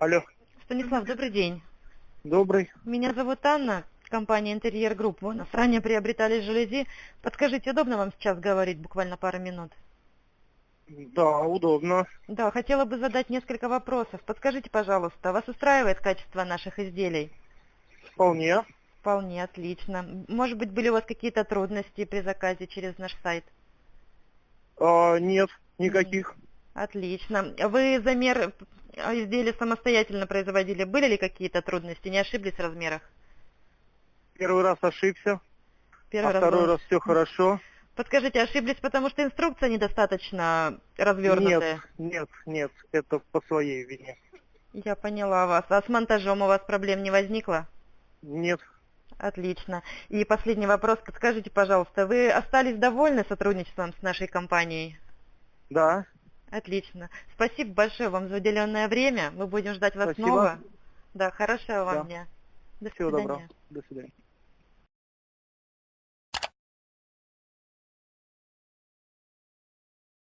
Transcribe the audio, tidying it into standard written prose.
Алло, Станислав, добрый день. добрый. Меня зовут Анна, компания «Интерьер Групп». Вы у нас ранее приобретали жалюзи. Подскажите, удобно вам сейчас говорить буквально пару минут? Да, удобно. Да, хотела бы задать несколько вопросов. Подскажите, пожалуйста, вас устраивает качество наших изделий? Вполне. Вполне, отлично. Может быть, были у вас какие-то трудности при заказе через наш сайт? Нет, никаких. Отлично. Вы замер изделия самостоятельно производили? Были ли какие-то трудности? Не ошиблись в размерах? Первый раз ошибся, Первый раз второй был. раз все хорошо. Подскажите, ошиблись, потому что инструкция недостаточно Нет, развернутая? нет, это по своей вине. Я поняла вас. А с монтажом у вас проблем не возникло? Нет, Отлично. И последний вопрос. Подскажите, пожалуйста, вы остались довольны сотрудничеством с нашей компанией? да, Отлично. Спасибо большое вам за уделенное время. Мы будем ждать вас спасибо. снова. Да, хорошего вам Да. дня. До Всего доброго. свидания. До свидания.